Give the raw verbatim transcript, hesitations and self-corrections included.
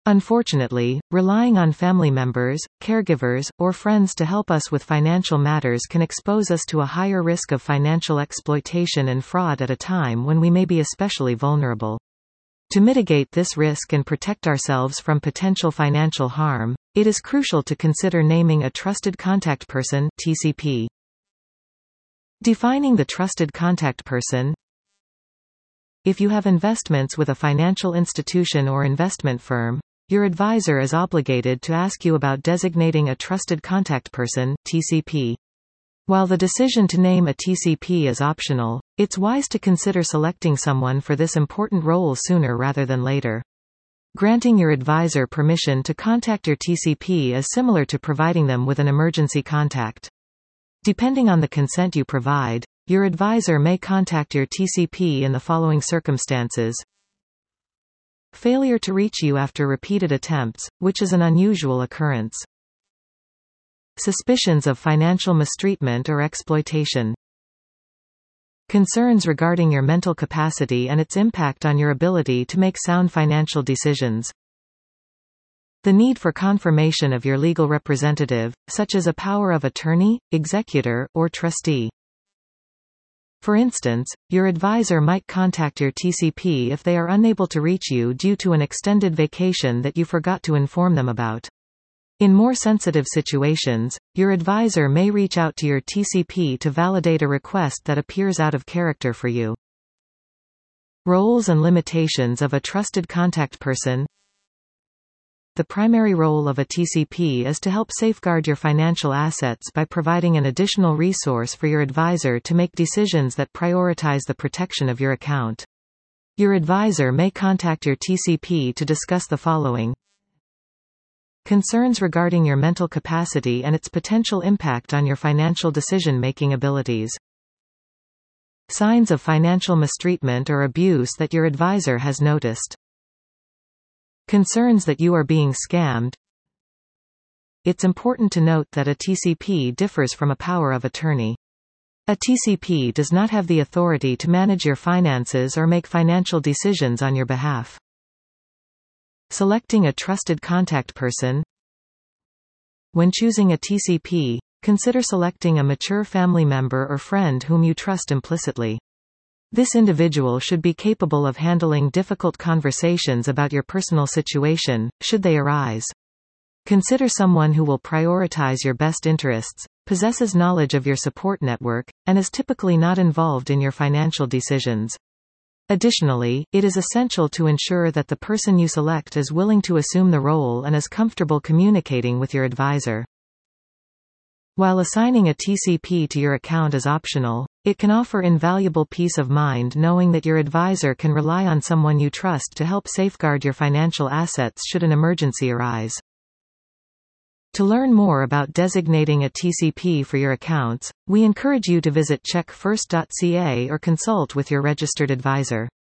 Unfortunately, relying on family members, caregivers, or friends to help us with financial matters can expose us to a higher risk of financial exploitation and fraud at a time when we may be especially vulnerable. To mitigate this risk and protect ourselves from potential financial harm, it is crucial to consider naming a trusted contact person (T C P). Defining the trusted contact person. If you have investments with a financial institution or investment firm, your advisor is obligated to ask you about designating a trusted contact person (T C P). While the decision to name a T C P is optional, it's wise to consider selecting someone for this important role sooner rather than later. Granting your advisor permission to contact your T C P is similar to providing them with an emergency contact. Depending on the consent you provide, your advisor may contact your T C P in the following circumstances. Failure to reach you after repeated attempts, which is an unusual occurrence. Suspicions of financial mistreatment or exploitation. Concerns regarding your mental capacity and its impact on your ability to make sound financial decisions. The need for confirmation of your legal representative, such as a power of attorney, executor, or trustee. For instance, your advisor might contact your T C P if they are unable to reach you due to an extended vacation that you forgot to inform them about. In more sensitive situations, your advisor may reach out to your T C P to validate a request that appears out of character for you. Roles and limitations of a trusted contact person. The primary role of a T C P is to help safeguard your financial assets by providing an additional resource for your advisor to make decisions that prioritize the protection of your account. Your advisor may contact your T C P to discuss the following. Concerns regarding your mental capacity and its potential impact on your financial decision-making abilities. Signs of financial mistreatment or abuse that your advisor has noticed. Concerns that you are being scammed. It's important to note that a T C P differs from a power of attorney. A T C P does not have the authority to manage your finances or make financial decisions on your behalf. Selecting a trusted contact person. When choosing a T C P, consider selecting a mature family member or friend whom you trust implicitly. This individual should be capable of handling difficult conversations about your personal situation, should they arise. Consider someone who will prioritize your best interests, possesses knowledge of your support network, and is typically not involved in your financial decisions. Additionally, it is essential to ensure that the person you select is willing to assume the role and is comfortable communicating with your advisor. While assigning a T C P to your account is optional, it can offer invaluable peace of mind knowing that your advisor can rely on someone you trust to help safeguard your financial assets should an emergency arise. To learn more about designating a T C P for your accounts, we encourage you to visit check first dot C A or consult with your registered advisor.